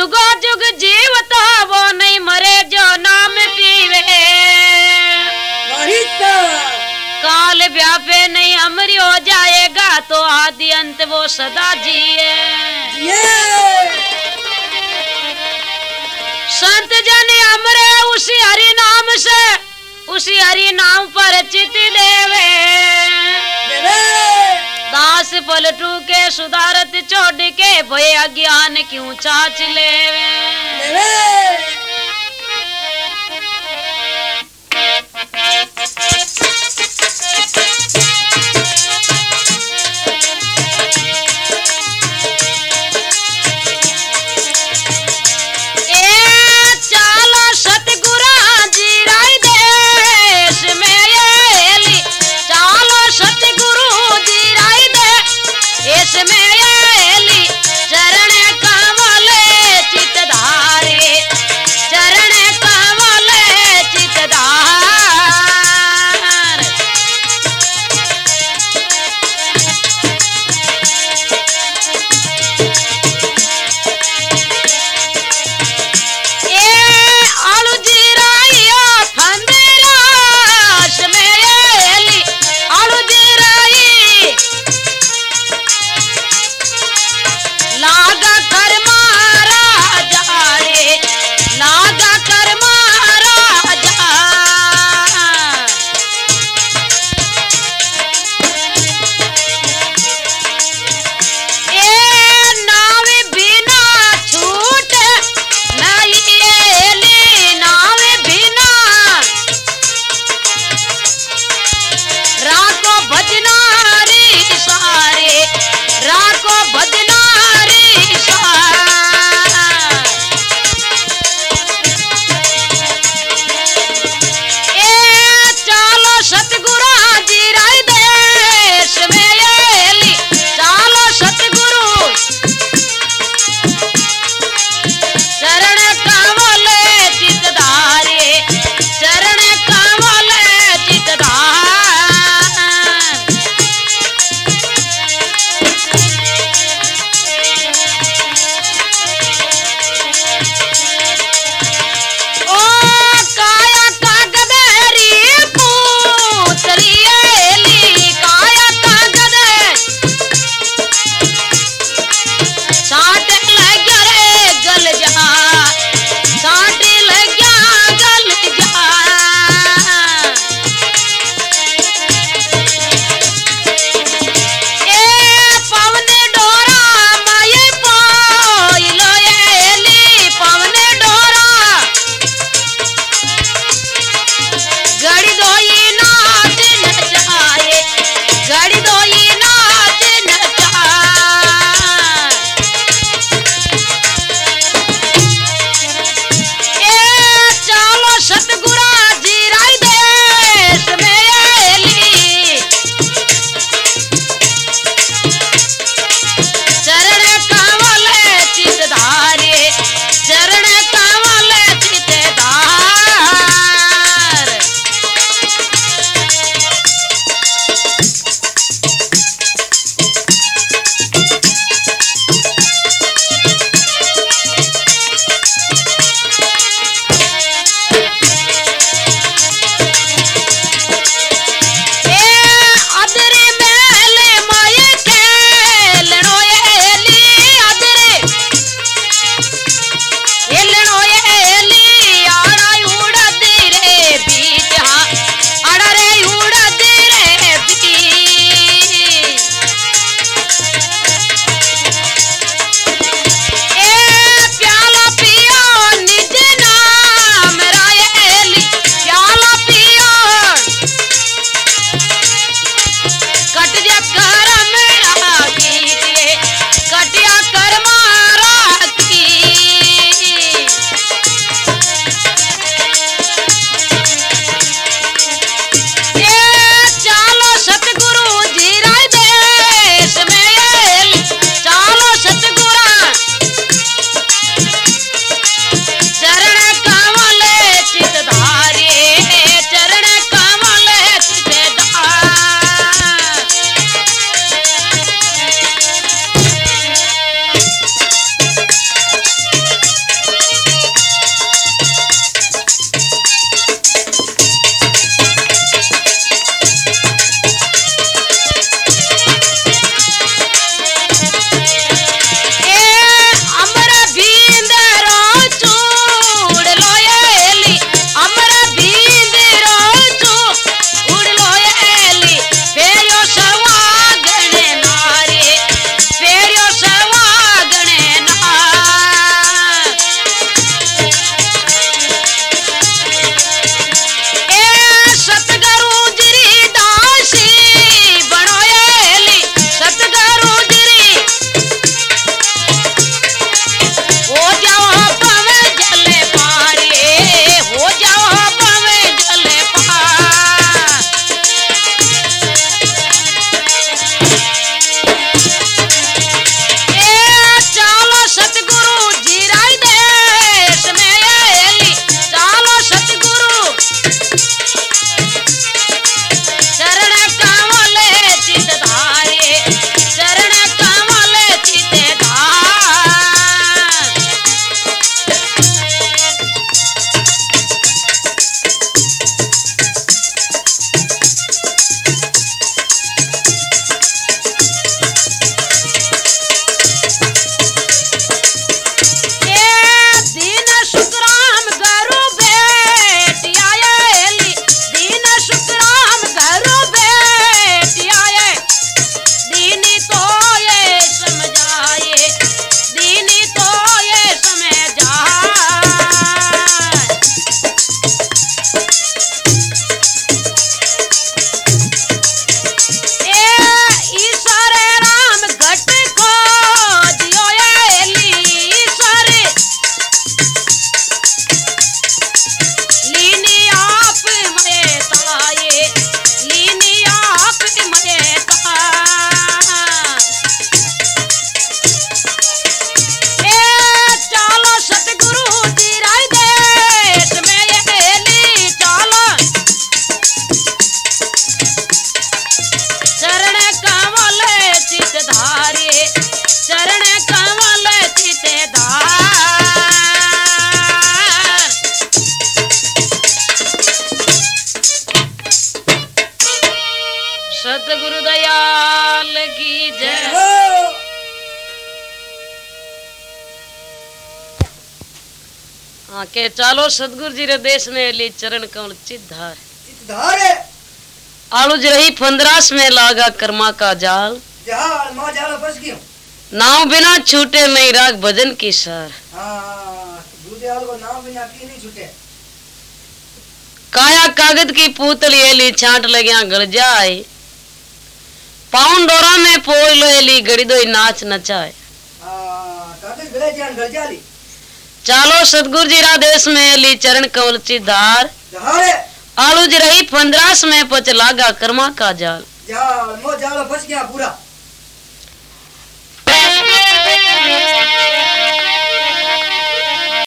जुगो जुग जीवता वो नहीं मरे जो नाम पीवे। काल व्यापे नहीं अमर हो जाएगा तो आदि अंत वो सदा जिए। संत जन अमरे उसी हरि नाम से, उसी हरि नाम पर चित देवे। दास पलटू के सुधारत छोड़ के भय अज्ञान क्यों चाच लेवे। लाल की जय। हाँ के चालो सतगुरु जी रे देश में ली चरण कमल चितधार आलूज रही 15 में लागा कर्मा का जाल नाव बिना छूटे नहीं राग भजन की सार। काया कागज की पूतली एली छांट लगिया गल जाए पाउन डोरा में पोल एली गड़ी दो नाच नचाए। चालो सतगुरु जी रा देश में एली चरण कमल चिधार आलूज रही 15 में पच लागा कर्मा का जाल। फंस गया पूरा।